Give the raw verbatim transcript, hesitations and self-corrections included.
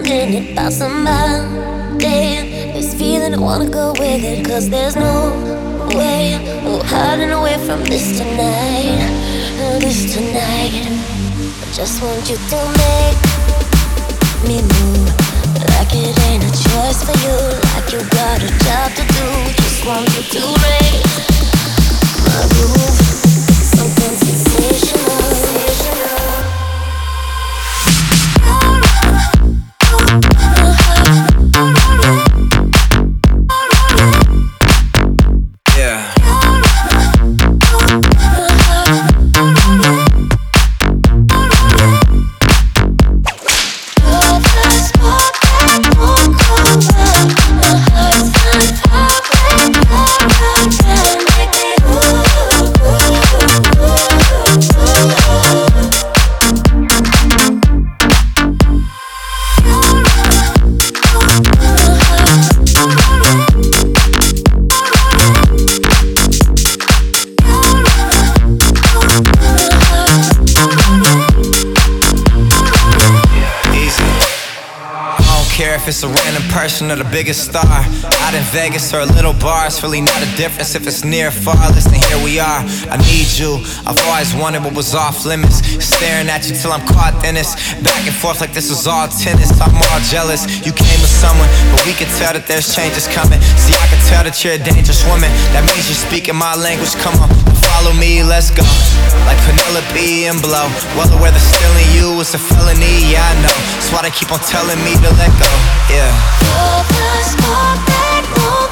minute about somebody. This feeling I wanna go with it, cause there's no way, no hiding away from this tonight, uh, this tonight. I just want you to make me move, like it ain't a choice for you, like you got a job to do. Just want you to raise my roof, something sensational, sensational. If it's a random person or the biggest star out in Vegas or a little bar, it's really not a difference if it's near or far. Listen, here we are, I need you. I've always wondered what was off limits, staring at you till I'm caught in this, back and forth like this was all tennis. I'm all jealous, you came with someone, but we can tell that there's changes coming. See, I can tell that you're a dangerous woman, that means you're speaking my language. Come on, follow me, let's go. Like Penelope and Blow, well aware that stealing you is a felony, yeah I know. That's why they keep on telling me to let go. Yeah. You're the spark that moves